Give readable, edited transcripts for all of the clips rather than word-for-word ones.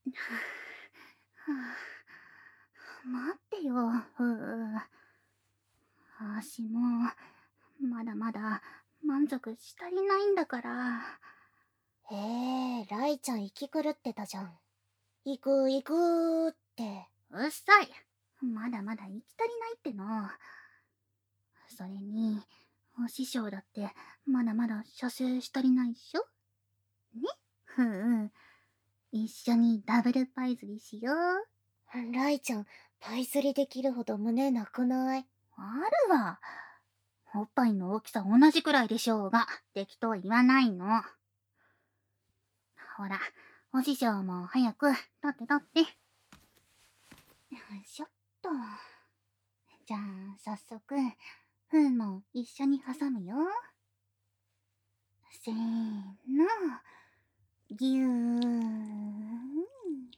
待ってよ、足も、まだまだ満足し足りないんだから。 ライちゃん息狂ってたじゃん。行く行くって。 うっさい。まだまだ行き足りないっての。それに、お師匠だってまだまだ射精し足りないっしょね。一緒にダブルパイ釣りしよう。 ライちゃん、パイ釣りできるほど胸なくない？ あるわ。おっぱいの大きさ同じくらいでしょうが、適当言わないの。ほら、お師匠も早く、取って取って。よいしょっと。じゃあ、早速、フーも一緒に挟むよ。せーの。ぎゅー。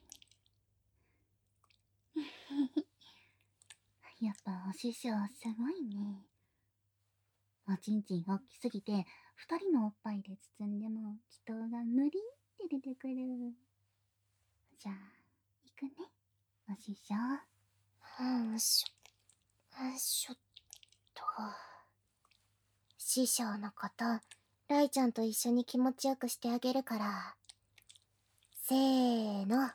やっぱお師匠すごいね。おちんちん大きすぎて、二人のおっぱいで包んでも気筒が無理って出てくる。じゃあ、行くね、お師匠。 しょっと。師匠のこと、ライちゃんと一緒に気持ちよくしてあげるから。せーの。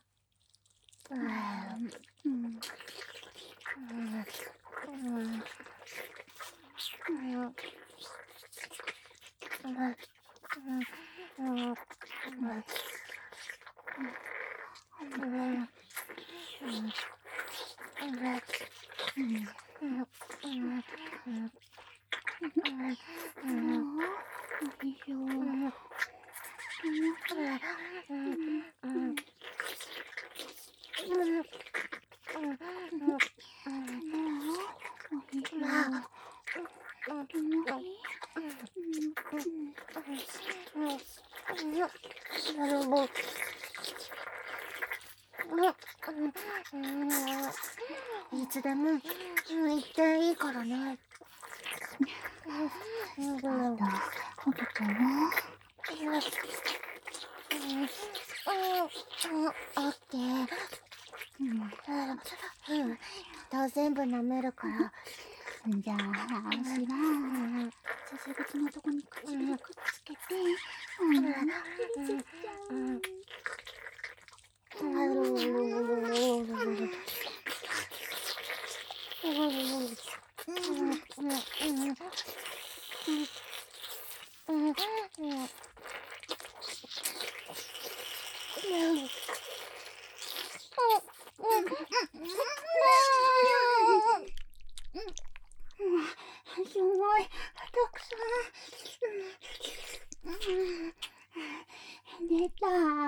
いつでも言っていいからね。 ほどとな。 オッケー。全部舐めるから。 じゃあ、足は、鈴口のとこに唇くっつけて、すごい、たくさん。出た。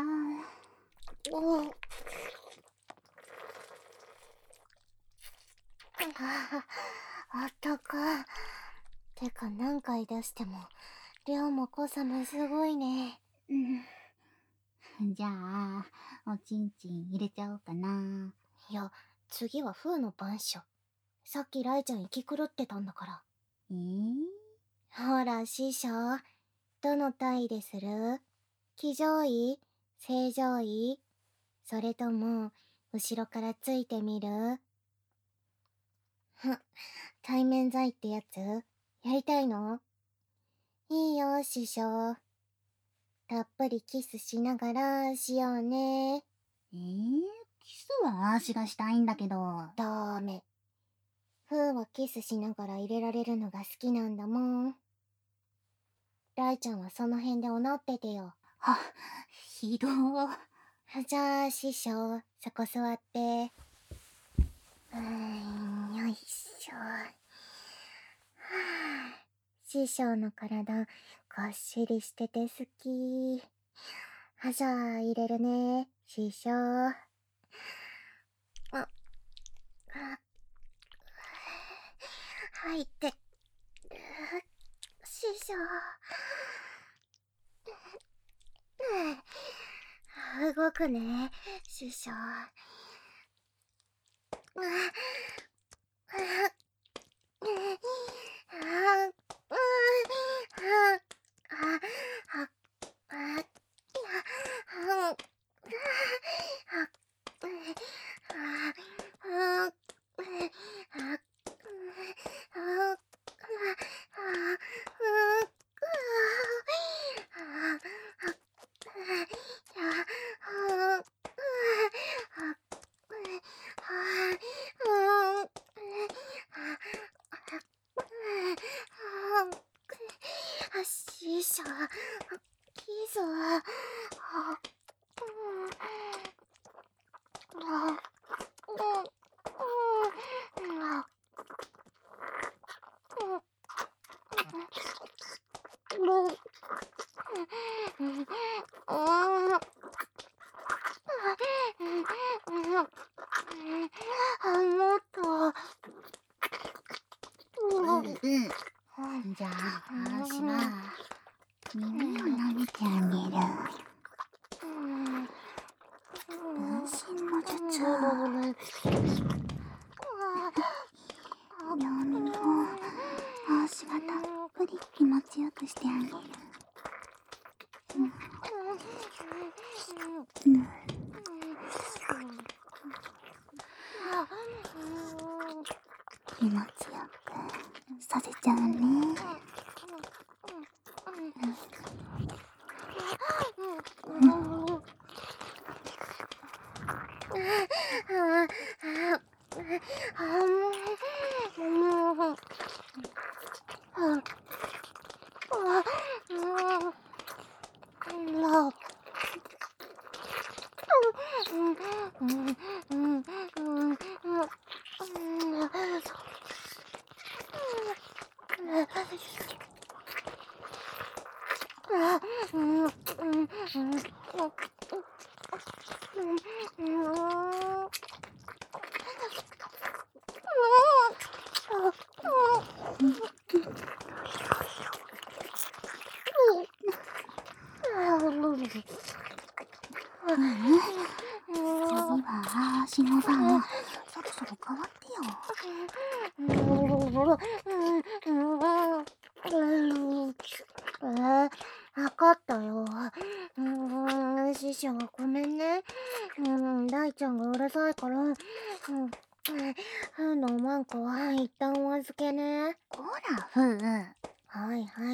あったか。てか何回出しても、量も濃さもすごいね。 じゃあ、おちんちん入れちゃおうかな。 いや、次はフーの番っしょ。さっきライちゃん息狂ってたんだから。ほら、師匠。どの体位でする？騎乗位？正常位？それとも、後ろからついてみる？対面剤ってやつ？やりたいの？いいよ、師匠。たっぷりキスしながらしようね。 キスは足がしたいんだけど。 ダメ。フーはキスしながら入れられるのが好きなんだもん。ライちゃんはその辺でおなっててよ。 ひどじゃあ、師匠、そこ座って。よいしょ。師匠の体、がっしりしてて好き。じゃあ、入れるね、師匠。入ってる。師匠。動くね、師匠。 次は足の番。そろそろ変わってよ。 わかったよ。師匠ごめんね。大ちゃんがうるさいから、ふうのおまんこは一旦お預けね。 こら、ふう。 はいはい。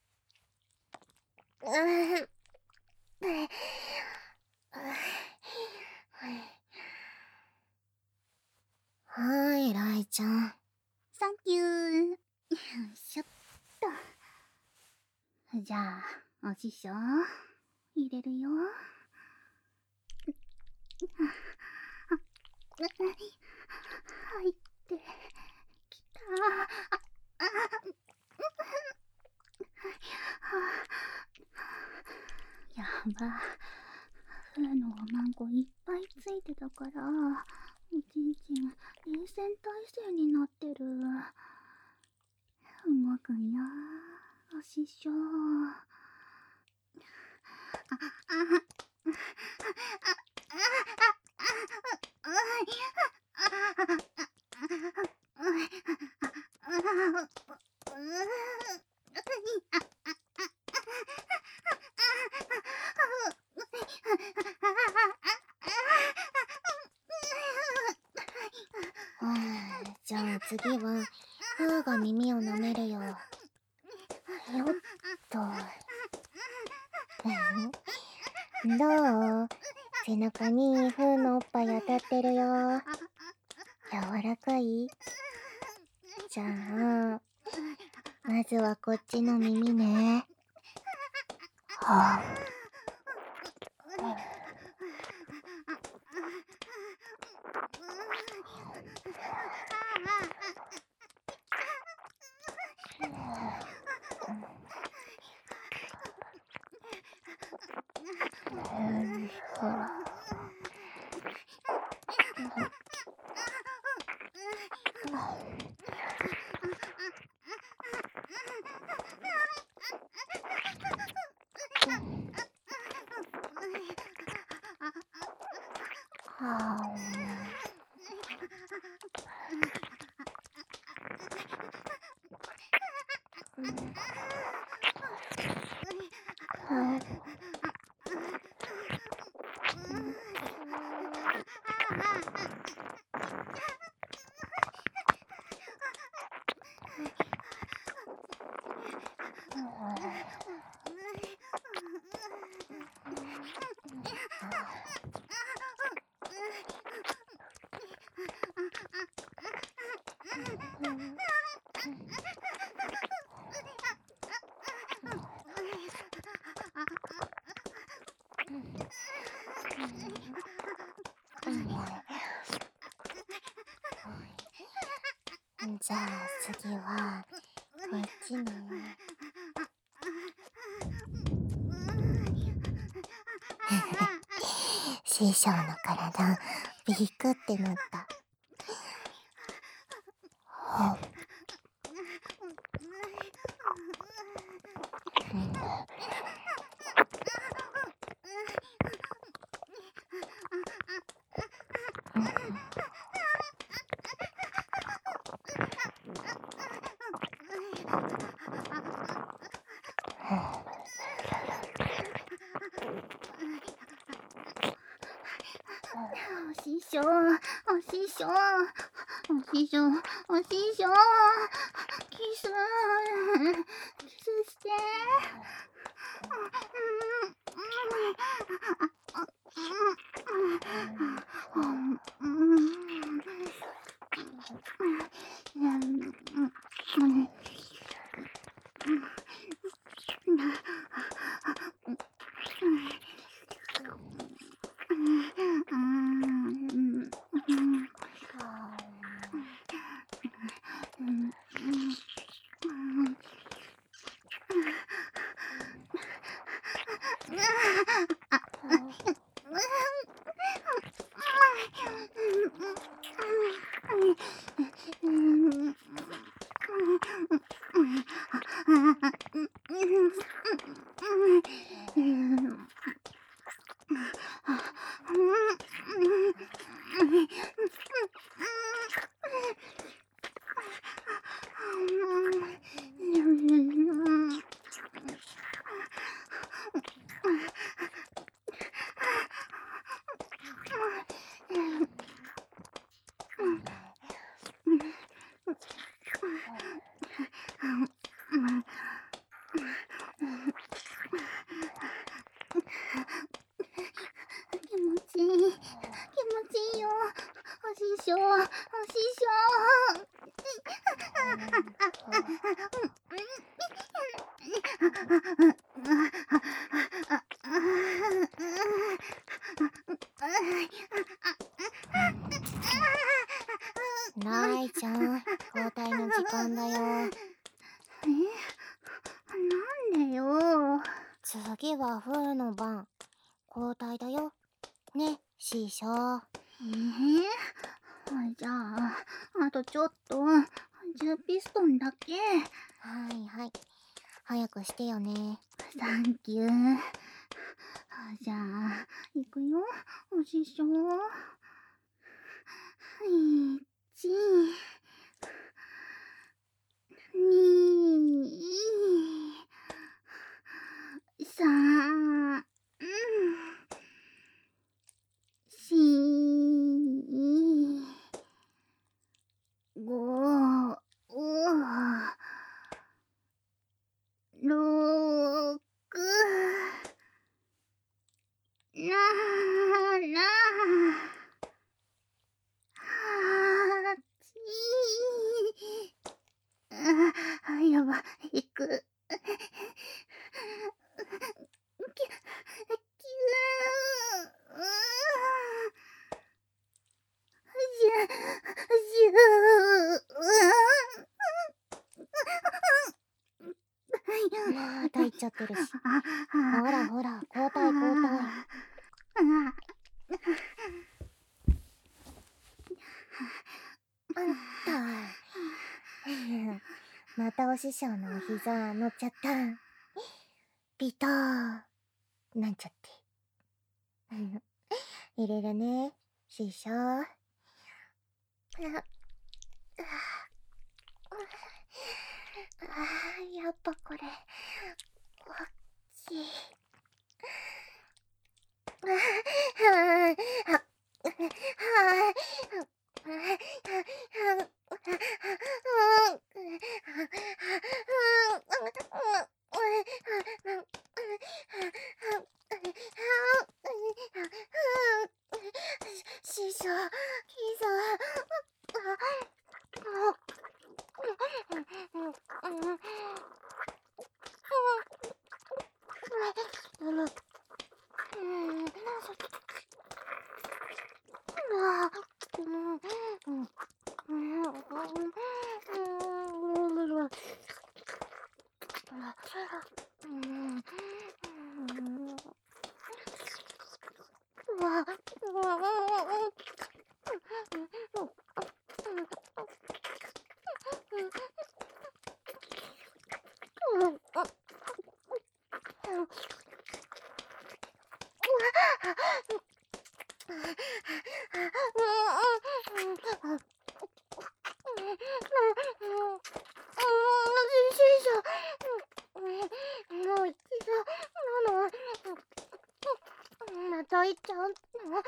はい、ライちゃん。 サンキュー。よいしょっと。じゃあ、お師匠、入れるよ。入ってきた。やば。ふうのおまんこいっぱいついてたから、おちんちん臨戦態勢になってる。動くよ、お師匠。 じゃあ次は、ふうが耳を舐めるよ。よっと。どう？背中にふうのおっぱい当たってるよ。柔らかい？じゃあ、まずはこっちの耳ね。はあ。じゃあ次はこっちね。師匠の体ビクってなった。 お師匠、お師匠、お師匠、お師匠、キス、キスして。 匠。 ライちゃん、交代の時間だよ。 なんでよ。 次はフーの番。交代だよ。ね、師匠。 じゃあ、あとちょっと、10ピストンだけ。 はいはい。早くしてよね。 サンキュー。じゃあ、いくよ、お師匠。1、2、3、4、5、6、7、やば、いく。 また行っちゃってるし。ほらほら、交代交代。あんた。またお師匠のお膝乗っちゃった。ビターなんちゃって。入れるね、師匠。やっぱこれ、おっきい。師匠、キザ。もう一度なの。また行っちゃうの。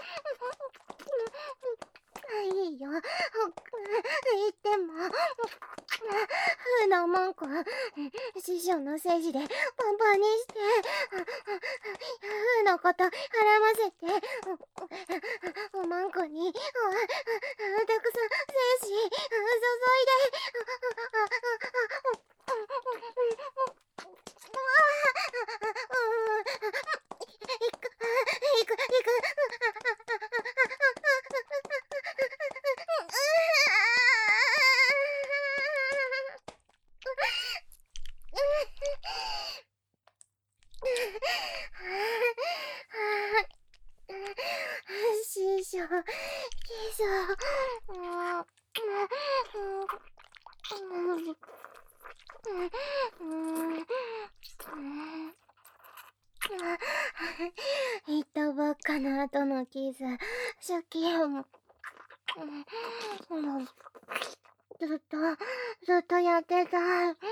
いいよ。行っても。ふなマンコ、師匠のせいじでパンパンにして、ふのこと絡ませて、マンコにたくさん精子注いで、いく。師匠、キザ。言ったばっかの後のキス、初期ずっとやってたい。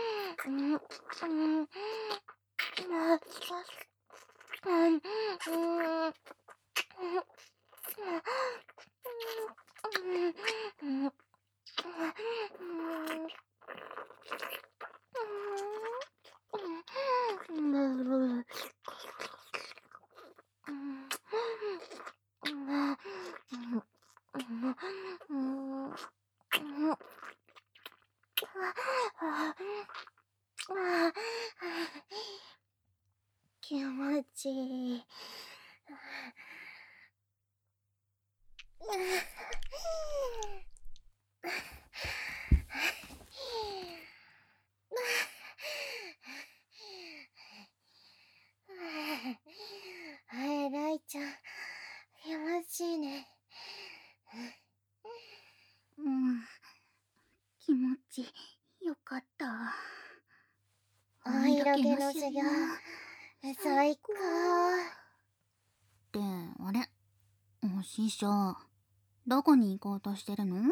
だけの修行。最高。 ってあれ、お師匠、どこに行こうとしてるの？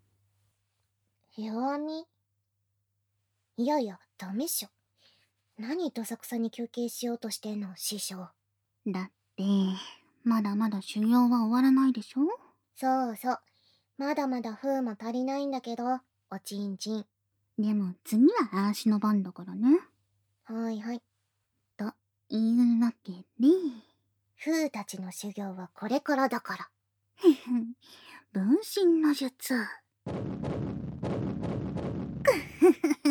弱み？いやいや、ダメっしょ。何どさくさに休憩しようとしてんの、師匠。 だって、まだまだ修行は終わらないでしょ？ そうそう。まだまだ風も足りないんだけど、おちんちん。 でも次は足の番だからね。 はいはい。 というわけで、 風たちの修行はこれからだから。 分身の術。